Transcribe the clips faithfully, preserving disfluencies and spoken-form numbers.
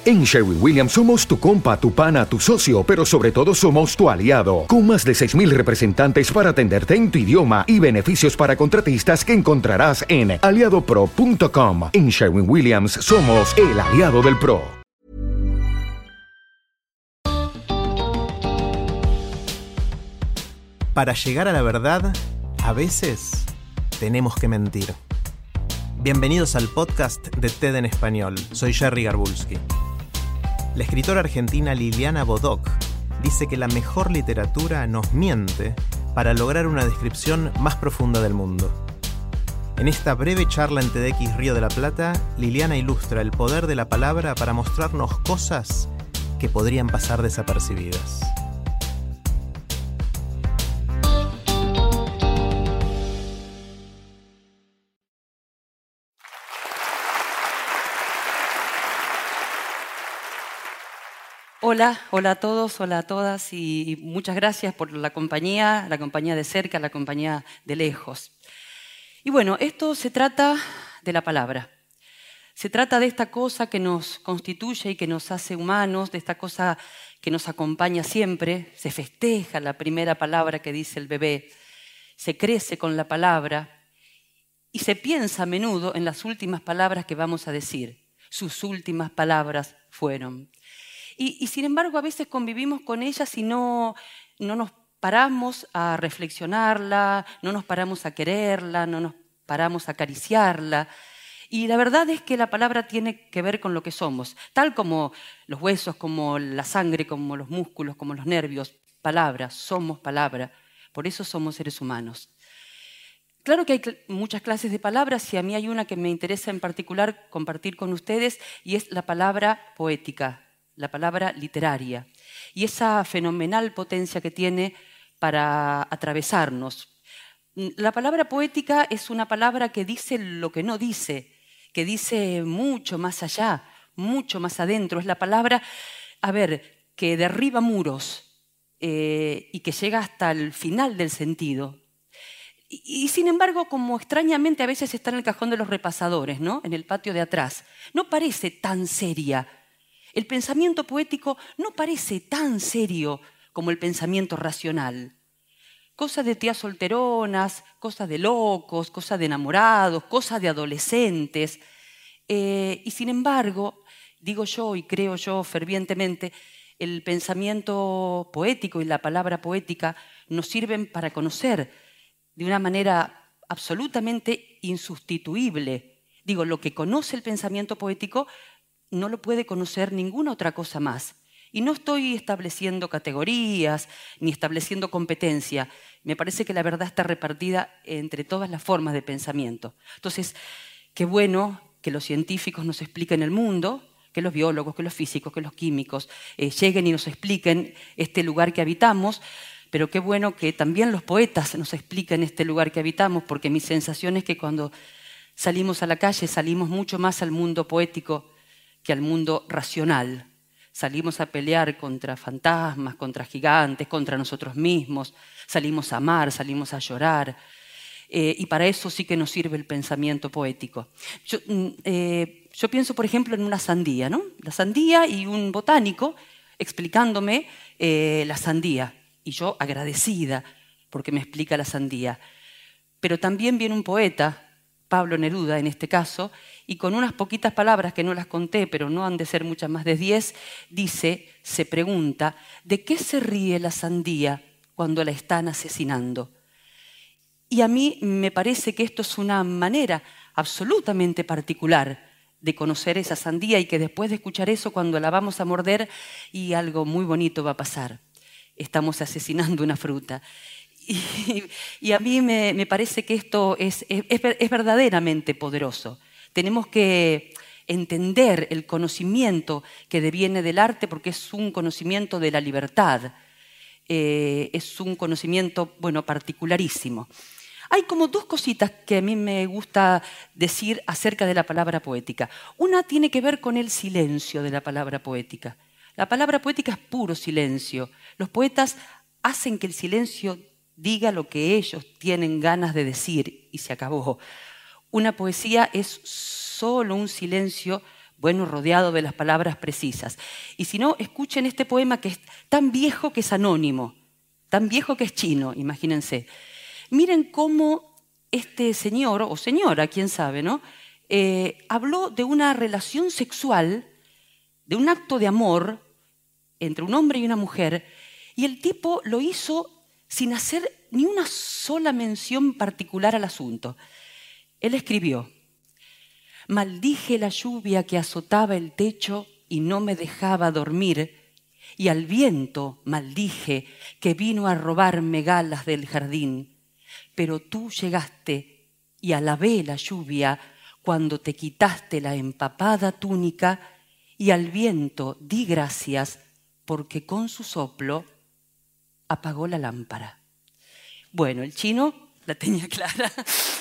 En Sherwin-Williams somos tu compa, tu pana, tu socio, pero sobre todo somos tu aliado, con más de seis mil representantes para atenderte en tu idioma y beneficios para contratistas que encontrarás en aliado pro punto com. En Sherwin-Williams somos el aliado del pro. Para llegar a la verdad, a veces tenemos que mentir. Bienvenidos al podcast de TED en Español. Soy Jerry Garbulski. La escritora argentina Liliana Bodoc dice que la mejor literatura nos miente para lograr una descripción más profunda del mundo. En esta breve charla en TEDx Río de la Plata, Liliana ilustra el poder de la palabra para mostrarnos cosas que podrían pasar desapercibidas. Hola, hola a todos, hola a todas y muchas gracias por la compañía, la compañía de cerca, la compañía de lejos. Y bueno, esto se trata de la palabra. Se trata de esta cosa que nos constituye y que nos hace humanos, de esta cosa que nos acompaña siempre. Se festeja la primera palabra que dice el bebé, se crece con la palabra y se piensa a menudo en las últimas palabras que vamos a decir. Sus últimas palabras fueron... Y, y sin embargo, a veces convivimos con ellas y no, no nos paramos a reflexionarla, no nos paramos a quererla, no nos paramos a acariciarla. Y la verdad es que la palabra tiene que ver con lo que somos, tal como los huesos, como la sangre, como los músculos, como los nervios. Palabra, somos palabra, por eso somos seres humanos. Claro que hay cl- muchas clases de palabras y a mí hay una que me interesa en particular compartir con ustedes y es la palabra poética. La palabra literaria, y esa fenomenal potencia que tiene para atravesarnos. La palabra poética es una palabra que dice lo que no dice, que dice mucho más allá, mucho más adentro. Es la palabra, a ver, que derriba muros eh, y que llega hasta el final del sentido. Y, y sin embargo, como extrañamente a veces está en el cajón de los repasadores, ¿no? En el patio de atrás, no parece tan seria. El pensamiento poético no parece tan serio como el pensamiento racional. Cosas de tías solteronas, cosas de locos, cosas de enamorados, cosas de adolescentes. Eh, y sin embargo, digo yo y creo yo fervientemente, el pensamiento poético y la palabra poética nos sirven para conocer de una manera absolutamente insustituible. Digo, lo que conoce el pensamiento poético no lo puede conocer ninguna otra cosa más. Y no estoy estableciendo categorías ni estableciendo competencia. Me parece que la verdad está repartida entre todas las formas de pensamiento. Entonces, qué bueno que los científicos nos expliquen el mundo, que los biólogos, que los físicos, que los químicos eh, lleguen y nos expliquen este lugar que habitamos, pero qué bueno que también los poetas nos expliquen este lugar que habitamos, porque mi sensación es que cuando salimos a la calle salimos mucho más al mundo poético que al mundo racional. Salimos a pelear contra fantasmas, contra gigantes, contra nosotros mismos. Salimos a amar, salimos a llorar. Eh, y para eso sí que nos sirve el pensamiento poético. Yo, eh, yo pienso, por ejemplo, en una sandía, ¿no? La sandía y un botánico explicándome eh, la sandía. Y yo agradecida porque me explica la sandía. Pero también viene un poeta, Pablo Neruda en este caso, y con unas poquitas palabras que no las conté, pero no han de ser muchas más de diez, dice, se pregunta, ¿de qué se ríe la sandía cuando la están asesinando? Y a mí me parece que esto es una manera absolutamente particular de conocer esa sandía y que después de escuchar eso, cuando la vamos a morder, y algo muy bonito va a pasar. Estamos asesinando una fruta. Y, y a mí me, me parece que esto es, es, es verdaderamente poderoso. Tenemos que entender el conocimiento que deviene del arte porque es un conocimiento de la libertad. Eh, es un conocimiento, bueno, particularísimo. Hay como dos cositas que a mí me gusta decir acerca de la palabra poética. Una tiene que ver con el silencio de la palabra poética. La palabra poética es puro silencio. Los poetas hacen que el silencio diga lo que ellos tienen ganas de decir y se acabó. Una poesía es solo un silencio bueno, rodeado de las palabras precisas. Y si no, escuchen este poema que es tan viejo que es anónimo, tan viejo que es chino, imagínense. Miren cómo este señor, o señora, quién sabe, ¿no? Eh, habló de una relación sexual, de un acto de amor entre un hombre y una mujer, y el tipo lo hizo sin hacer ni una sola mención particular al asunto. Él escribió: maldije la lluvia que azotaba el techo y no me dejaba dormir, y al viento maldije que vino a robarme galas del jardín. Pero tú llegaste y alabé la lluvia cuando te quitaste la empapada túnica, y al viento di gracias porque con su soplo apagó la lámpara. Bueno, el chino la tenía clara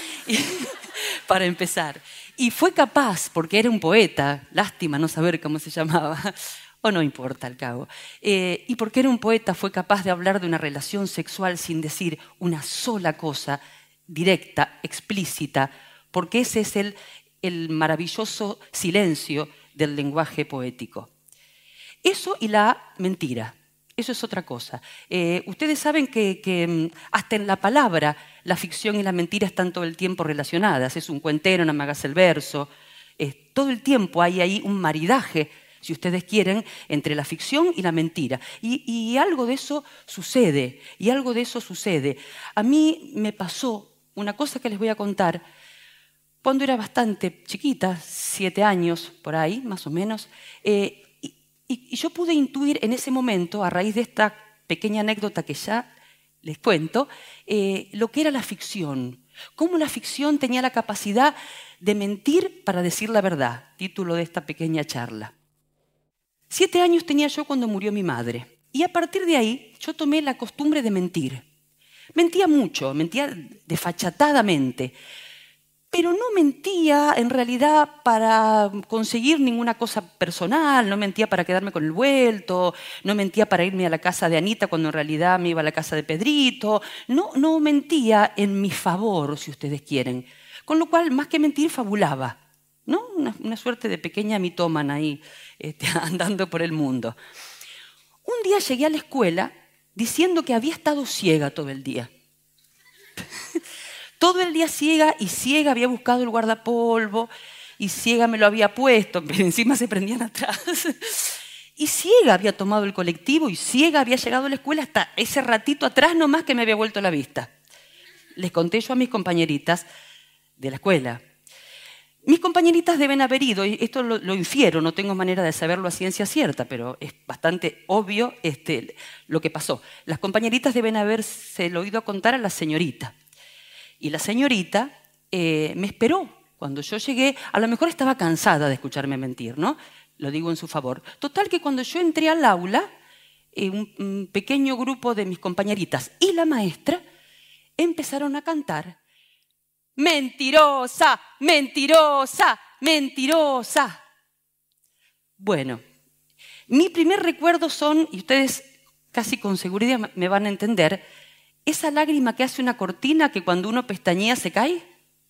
para empezar. Y fue capaz, porque era un poeta, lástima no saber cómo se llamaba, o no importa al cabo, eh, y porque era un poeta fue capaz de hablar de una relación sexual sin decir una sola cosa directa, explícita, porque ese es el, el maravilloso silencio del lenguaje poético. Eso y la mentira, eso es otra cosa. Eh, ustedes saben que, que hasta en la palabra la ficción y la mentira están todo el tiempo relacionadas. Es un cuentero, no me hagas el verso. Eh, todo el tiempo hay ahí un maridaje, si ustedes quieren, entre la ficción y la mentira. Y, y algo de eso sucede, y algo de eso sucede. A mí me pasó una cosa que les voy a contar. Cuando era bastante chiquita, siete años por ahí, más o menos, eh, y, y yo pude intuir en ese momento, a raíz de esta pequeña anécdota que ya les cuento, eh, lo que era la ficción. Cómo la ficción tenía la capacidad de mentir para decir la verdad. Título de esta pequeña charla. Siete años tenía yo cuando murió mi madre. Y a partir de ahí yo tomé la costumbre de mentir. Mentía mucho, mentía desfachatadamente. Pero no mentía en realidad para conseguir ninguna cosa personal, no mentía para quedarme con el vuelto, no mentía para irme a la casa de Anita cuando en realidad me iba a la casa de Pedrito, no, no mentía en mi favor, si ustedes quieren. Con lo cual, más que mentir, fabulaba, ¿no? Una, una suerte de pequeña mitómana ahí este, andando por el mundo. Un día llegué a la escuela diciendo que había estado ciega todo el día. Todo el día ciega, y ciega había buscado el guardapolvo, y ciega me lo había puesto, pero encima se prendían atrás. Y ciega había tomado el colectivo, y ciega había llegado a la escuela hasta ese ratito atrás nomás que me había vuelto la vista. Les conté yo a mis compañeritas de la escuela. Mis compañeritas deben haber ido, y esto lo, lo infiero, no tengo manera de saberlo a ciencia cierta, pero es bastante obvio este, lo que pasó. Las compañeritas deben haberse lo oído contar a la señorita. Y la señorita eh, me esperó cuando yo llegué. A lo mejor estaba cansada de escucharme mentir, ¿no? Lo digo en su favor. Total que cuando yo entré al aula, eh, un, un pequeño grupo de mis compañeritas y la maestra empezaron a cantar: ¡mentirosa, mentirosa, mentirosa! Bueno, mi primer recuerdo son, y ustedes casi con seguridad me van a entender, esa lágrima que hace una cortina que cuando uno pestañea se cae.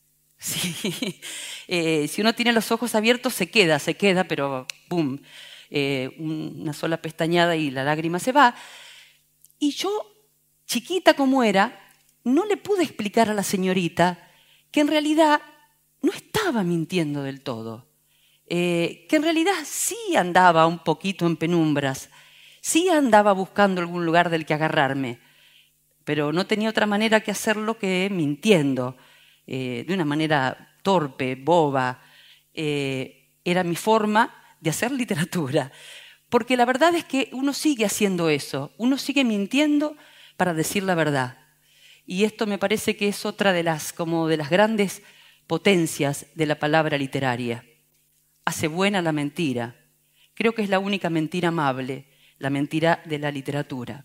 Sí. Eh, si uno tiene los ojos abiertos se queda, se queda, pero ¡pum! Eh, una sola pestañada y la lágrima se va. Y yo, chiquita como era, no le pude explicar a la señorita que en realidad no estaba mintiendo del todo. Eh, que en realidad sí andaba un poquito en penumbras, sí andaba buscando algún lugar del que agarrarme. Pero no tenía otra manera que hacerlo que mintiendo, eh, de una manera torpe, boba. Eh, era mi forma de hacer literatura. Porque la verdad es que uno sigue haciendo eso, uno sigue mintiendo para decir la verdad. Y esto me parece que es otra de las, como de las grandes potencias de la palabra literaria. Hace buena la mentira. Creo que es la única mentira amable, la mentira de la literatura.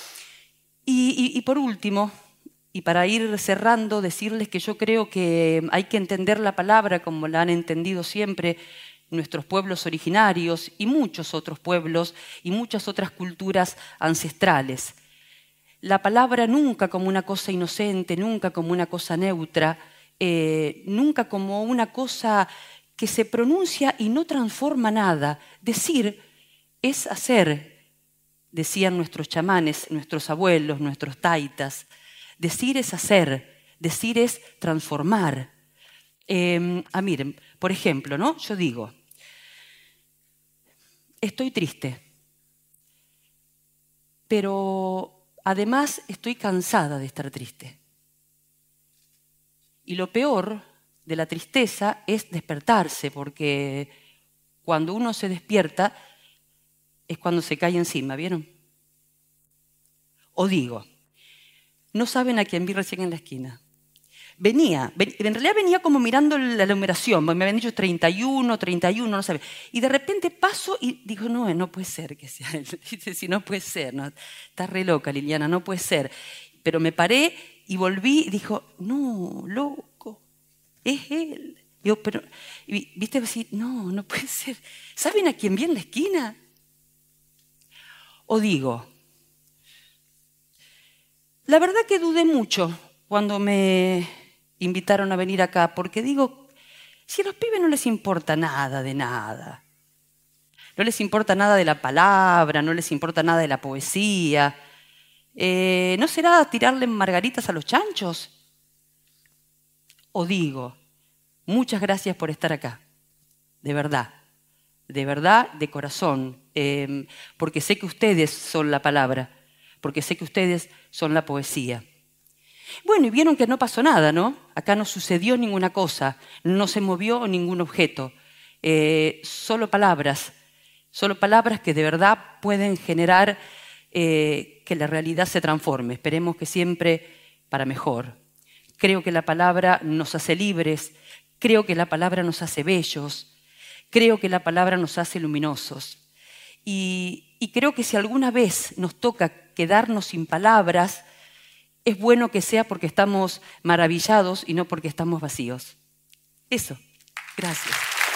Y, y, y por último, y para ir cerrando, decirles que yo creo que hay que entender la palabra como la han entendido siempre nuestros pueblos originarios y muchos otros pueblos y muchas otras culturas ancestrales. La palabra nunca como una cosa inocente, nunca como una cosa neutra, eh, nunca como una cosa que se pronuncia y no transforma nada. Decir es hacer, decían nuestros chamanes, nuestros abuelos, nuestros taitas. Decir es hacer, decir es transformar. Eh, ah, miren, por ejemplo, ¿no? Yo digo, estoy triste, pero además estoy cansada de estar triste. Y lo peor de la tristeza es despertarse, porque cuando uno se despierta es cuando se cae encima, ¿vieron? O digo, no saben a quién vi recién en la esquina. Venía, ven, en realidad venía como mirando la numeración, me habían dicho treinta y uno, treinta y uno, no sabía. Y de repente paso y digo, no, no puede ser que sea él. Dice, si no puede ser, no, está re loca Liliana, no puede ser. Pero me paré y volví y dijo, no, loco, es él. Yo, pero, viste, así, no, no puede ser. ¿Saben a quién vi en la esquina? O digo, la verdad que dudé mucho cuando me invitaron a venir acá, porque digo, si a los pibes no les importa nada de nada, no les importa nada de la palabra, no les importa nada de la poesía, eh, ¿no será tirarle margaritas a los chanchos? O digo, muchas gracias por estar acá, de verdad, de verdad, de corazón, eh, porque sé que ustedes son la palabra, porque sé que ustedes son la poesía. Bueno, y vieron que no pasó nada, ¿no? Acá no sucedió ninguna cosa, no se movió ningún objeto, eh, solo palabras, solo palabras que de verdad pueden generar eh, que la realidad se transforme. Esperemos que siempre para mejor. Creo que la palabra nos hace libres, creo que la palabra nos hace bellos, creo que la palabra nos hace luminosos. Y, y creo que si alguna vez nos toca quedarnos sin palabras, es bueno que sea porque estamos maravillados y no porque estamos vacíos. Eso. Gracias.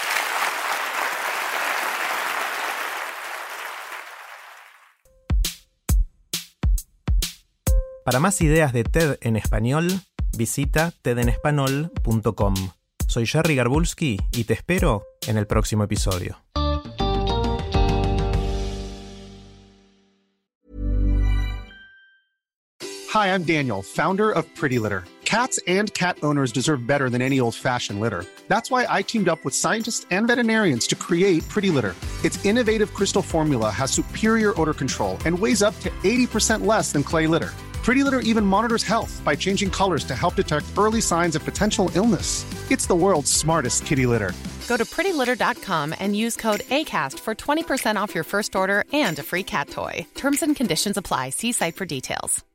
Para más ideas de TED en español, visita ted en español punto com. Soy Jerry Garbulski y te espero en el próximo episodio. Hi, I'm Daniel, founder of Pretty Litter. Cats and cat owners deserve better than any old-fashioned litter. That's why I teamed up with scientists and veterinarians to create Pretty Litter. Its innovative crystal formula has superior odor control and weighs up to eighty percent less than clay litter. Pretty Litter even monitors health by changing colors to help detect early signs of potential illness. It's the world's smartest kitty litter. Go to pretty litter dot com and use code ACAST for twenty percent off your first order and a free cat toy. Terms and conditions apply. See site for details.